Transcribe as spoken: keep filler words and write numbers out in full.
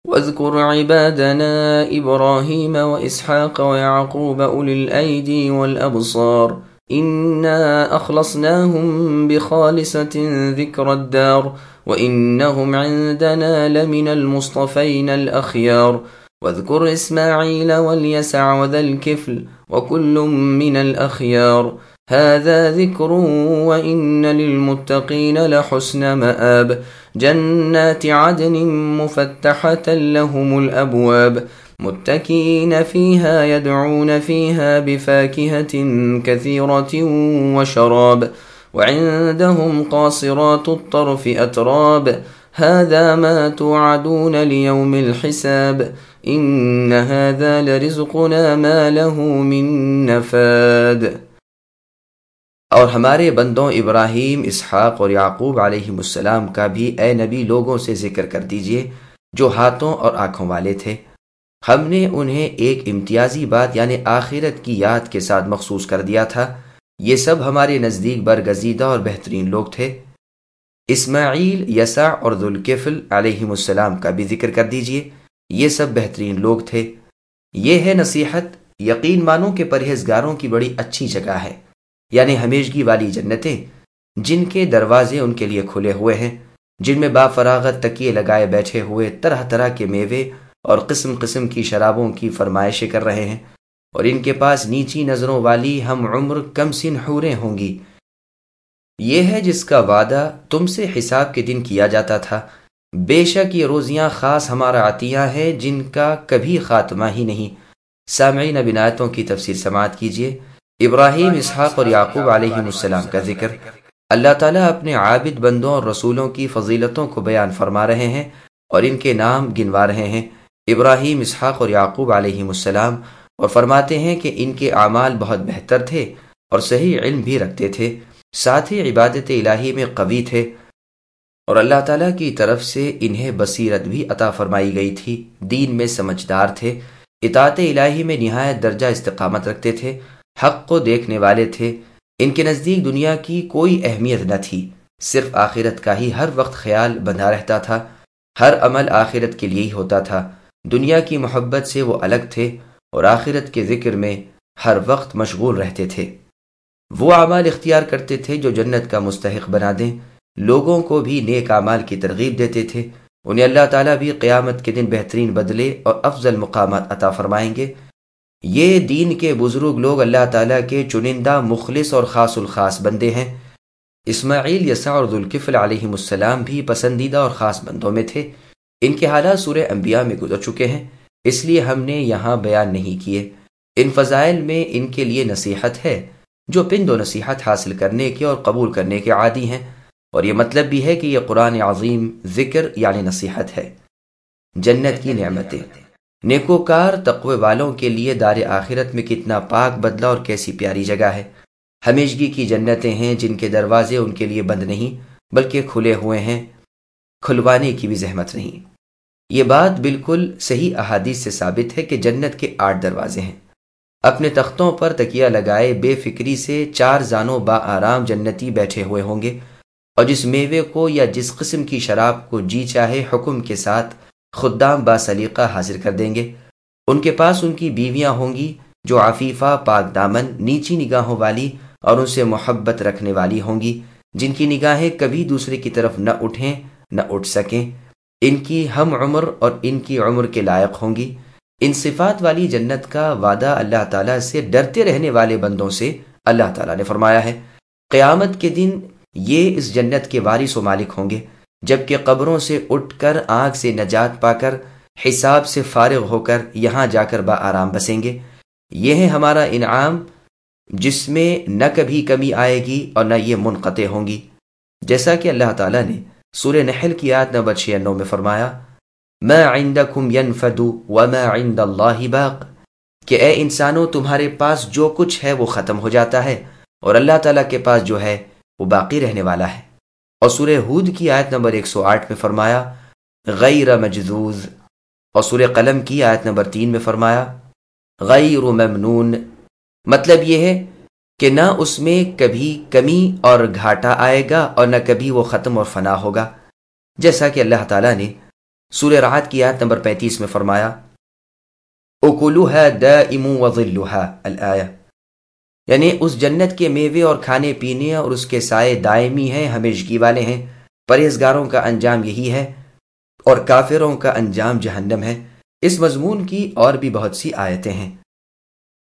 واذكر عبادنا إبراهيم وإسحاق ويعقوب أولي الأيدي والأبصار إنا أخلصناهم بخالصة ذكر الدار وإنهم عندنا لمن المصطفين الأخيار واذكر إسماعيل واليسع وذا الكفل وكل من الأخيار هذا ذكر وإن للمتقين لحسن مآب جنات عدن مفتحة لهم الأبواب متكئين فيها يدعون فيها بفاكهة كثيرة وشراب وعندهم قاصرات الطرف أتراب هذا ما توعدون ليوم الحساب إن هذا لرزقنا ما له من نفاد۔ اور ہمارے بندوں ابراہیم، اسحاق اور یعقوب علیہم السلام کا بھی اے نبی لوگوں سے ذکر کر دیجئے جو ہاتھوں اور آنکھوں والے تھے۔ ہم نے انہیں ایک امتیازی بات یعنی آخرت کی یاد کے ساتھ مخصوص کر دیا تھا۔ یہ سب ہمارے نزدیک برگزیدہ اور بہترین لوگ تھے۔ اسماعیل، یسع اور ذوالکفل علیہم السلام کا بھی ذکر کر دیجئے، یہ سب بہترین لوگ تھے۔ یہ ہے نصیحت یقین مانو کہ پرہیزگاروں کی بڑی اچھی جگہ ہے، یعنی ہمیشگی والی جنتیں جن کے دروازے ان کے لیے کھلے ہوئے ہیں، جن میں با فراغت تکیے لگائے بیٹھے ہوئے طرح طرح کے میوے اور قسم قسم کی شرابوں کی فرمائشیں کر رہے ہیں، اور ان کے پاس نیچی نظروں والی ہم عمر کم سن حوریں ہوں گی۔ یہ ہے جس کا وعدہ تم سے حساب کے دن کیا جاتا تھا۔ بے شک یہ روزیاں خاص ہمارا عطیہ ہے جن کا کبھی خاتمہ ہی نہیں۔ سامعین اب ان آیتوں کی تفسیر سماعت کیجیے۔ ابراہیم، اسحاق اور یعقوب علیہم السلام کا ذکر اللہ تعالیٰ اپنے عابد بندوں اور رسولوں کی فضیلتوں کو بیان فرما رہے ہیں اور ان کے نام گنوا رہے ہیں، ابراہیم، اسحاق اور یعقوب علیہم السلام، اور فرماتے ہیں کہ ان کے اعمال بہت بہتر تھے اور صحیح علم بھی رکھتے تھے، ساتھ ہی عبادت الہی میں قوی تھے، اور اللہ تعالیٰ کی طرف سے انہیں بصیرت بھی عطا فرمائی گئی تھی، دین میں سمجھدار تھے، اطاعت الہی میں نہایت درجہ استقامت رکھتے تھے، حق کو دیکھنے والے تھے، ان کے نزدیک دنیا کی کوئی اہمیت نہ تھی، صرف آخرت کا ہی ہر وقت خیال بندھا رہتا تھا، ہر عمل آخرت کے لیے ہی ہوتا تھا، دنیا کی محبت سے وہ الگ تھے اور آخرت کے ذکر میں ہر وقت مشغول رہتے تھے۔ وہ اعمال اختیار کرتے تھے جو جنت کا مستحق بنا دیں، لوگوں کو بھی نیک اعمال کی ترغیب دیتے تھے، انہیں اللہ تعالیٰ بھی قیامت کے دن بہترین بدلے اور افضل مقامات عطا فرمائیں گے۔ یہ دین کے بزرگ لوگ اللہ تعالیٰ کے چنندہ مخلص اور خاص الخاص بندے ہیں۔ اسماعیل، یسع اور ذوالکفل علیہم السلام بھی پسندیدہ اور خاص بندوں میں تھے۔ ان کے حالات سورہ انبیاء میں گزر چکے ہیں، اس لیے ہم نے یہاں بیان نہیں کیے۔ ان فضائل میں ان کے لیے نصیحت ہے جو پند و نصیحت حاصل کرنے کے اور قبول کرنے کے عادی ہیں، اور یہ مطلب بھی ہے کہ یہ قرآن عظیم ذکر یعنی نصیحت ہے۔ جنت کی نعمتیں، نیکوکار تقوی والوں کے لیے دار آخرت میں کتنا پاک بدلہ اور کیسی پیاری جگہ ہے۔ ہمیشگی کی جنتیں ہیں جن کے دروازے ان کے لیے بند نہیں بلکہ کھلے ہوئے ہیں، کھلوانے کی بھی زحمت نہیں۔ یہ بات بالکل صحیح احادیث سے ثابت ہے کہ جنت کے آٹھ دروازے ہیں۔ اپنے تختوں پر تکیہ لگائے بے فکری سے چار زانوں با آرام جنتی بیٹھے ہوئے ہوں گے، اور جس میوے کو یا جس قسم کی شراب کو جی چاہے حکم کے ساتھ خدام با سلیقہ حاضر کر دیں گے۔ ان کے پاس ان کی بیویاں ہوں گی جو عفیفہ، پاک دامن، نیچی نگاہوں والی اور ان سے محبت رکھنے والی ہوں گی، جن کی نگاہیں کبھی دوسرے کی طرف نہ اٹھیں نہ اٹھ سکیں، ان کی ہم عمر اور ان کی عمر کے لائق ہوں گی۔ ان صفات والی جنت کا وعدہ اللہ تعالیٰ سے ڈرتے رہنے والے بندوں سے اللہ تعالیٰ نے فرمایا ہے۔ قیامت کے دن یہ اس جنت کے وارث و مالک ہوں گے، جبکہ قبروں سے اٹھ کر آگ سے نجات پا کر حساب سے فارغ ہو کر یہاں جا کر با آرام بسیں گے۔ یہ ہے ہمارا انعام جس میں نہ کبھی کمی آئے گی اور نہ یہ منقطع ہوں گی، جیسا کہ اللہ تعالیٰ نے سورہ نحل کی آیت نمبر چھیانوے میں فرمایا، ما عندکم ینفد وما عند اللہ باق، کہ اے انسانوں تمہارے پاس جو کچھ ہے وہ ختم ہو جاتا ہے اور اللہ تعالیٰ کے پاس جو ہے وہ باقی رہنے والا ہے۔ اور سورہ ہود کی آیت نمبر ایک سو آٹھ میں فرمایا غیر مجذوذ، اور سورہ قلم کی آیت نمبر تین میں فرمایا غیر ممنون۔ مطلب یہ ہے کہ نہ اس میں کبھی کمی اور گھاٹا آئے گا اور نہ کبھی وہ ختم اور فنا ہوگا، جیسا کہ اللہ تعالیٰ نے سورہ رعد کی آیت نمبر پینتیس میں فرمایا اکلوها دائم وظلها الآیہ، یعنی اس جنت کے میوے اور کھانے پینے اور اس کے سائے دائمی ہیں، ہمیشگی والے ہیں۔ پرہیزگاروں کا انجام یہی ہے اور کافروں کا انجام جہنم ہے۔ اس مضمون کی اور بھی بہت سی آیتیں ہیں۔